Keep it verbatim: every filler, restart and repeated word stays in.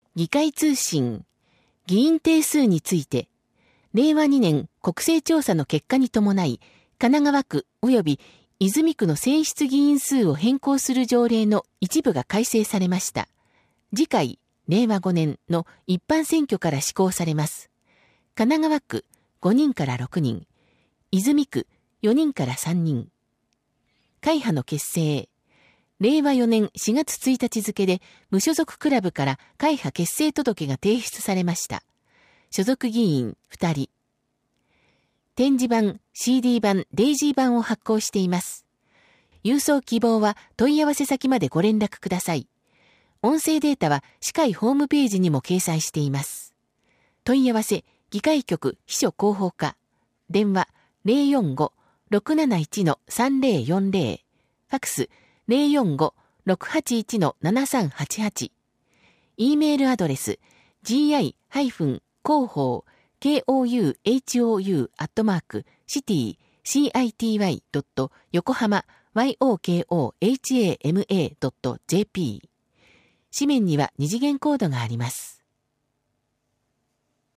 議会通信、議員定数について、れいわにねん国勢調査の結果に伴い、神奈川区及び泉区の選出議員数を変更する条例の一部が改正されました。次回、れいわごねんの一般選挙から施行されます。神奈川区ごにんからろくにん、泉区よにんからさんにん。会派の結成。れいわよねんしがつついたち付で無所属クラブから会派結成届が提出されました。所属議員ふたり。展示版、シーディー 版、デイジー版を発行しています。郵送希望は問い合わせ先までご連絡ください。音声データは市会ホームページにも掲載しています。問い合わせ、議会局秘書広報課。電話 ゼロよんご ろくなないち さんぜろよんぜろ。ファックス ゼロよんご ろくはちいち ななさんはちはち。E メールアドレス ジーアイ 広報 キョウホウ アットマーク シティ シーアイティーワイ ドット 横浜 ヨコハマ ドット ジェーピー。紙面には二次元コードがあります。